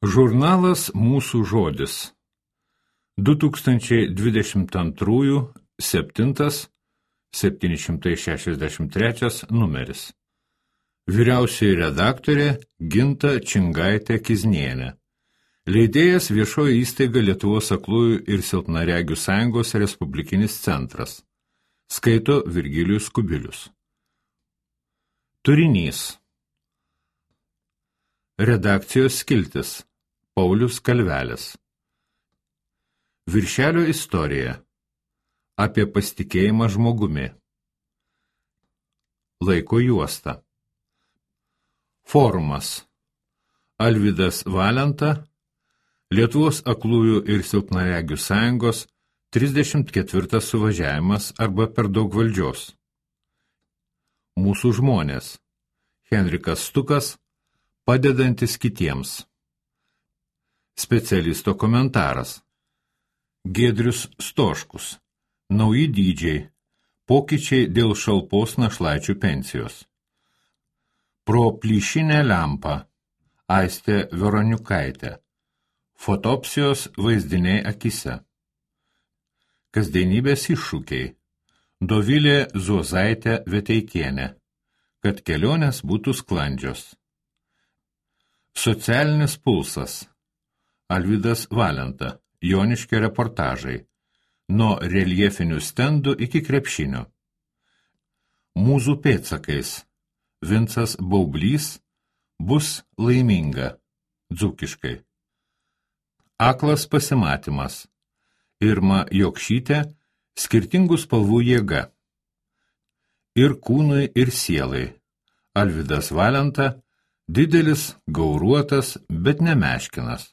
Žurnalas Mūsų žodis 2022 763 numeris. Vyriausioji redaktorė Ginta Čingaitė Kiznienė. Leidėjas Viešoji įstaiga Lietuvos aklųjų ir silpnaregių sąjungos Respublikinis centras. Skaito Virgilijus Kubilius. Turinys. Redakcijos skiltis. Paulius Kalvelis. Viršelio istorija. Apie pasitikėjimą žmogumi. Laiko juosta. Forumas. Alvydas Valenta, Lietuvos aklųjų ir silpnaregių sąjungos 34 suvažiavimas arba per daug valdžios. Mūsų žmonės. Henrikas Stukas, padedantis kitiems. Specialisto komentaras. Giedrius Stoškus. Nauji dydžiai. Pokyčiai dėl šalpos našlaičių pensijos. Pro plyšinę lempą. Aistė Veroniukaitė. Fotopsijos vaizdiniai akise. Kasdienybės iššūkiai. Dovilė Zuozaitė Veteikienė. Kad kelionės būtų sklandžios. Socialinis pulsas. Alvydas Valenta. Joniškio reportažai. Nuo reljefinių stendų iki krepšinio. Mūzų pėdsakais. Vincas Baublys. Bus laiminga. Dzūkiškai. Aklas pasimatymas. Irma Jokšytė. Skirtingų spalvų jėga. Ir kūnui, ir sielai. Alvydas Valenta. Didelis, gauruotas, bet nemeškinas.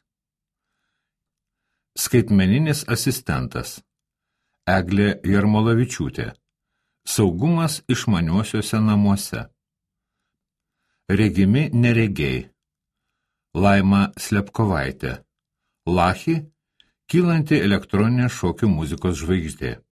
Skaitmeninis asistentas. Eglė Jarmolavičiūtė. Saugumas išmaniuosiuose namuose. Regimi neregiai. Laima Slepkovaitė. Lachi, kylanti elektroninė šokių muzikos žvaigždė.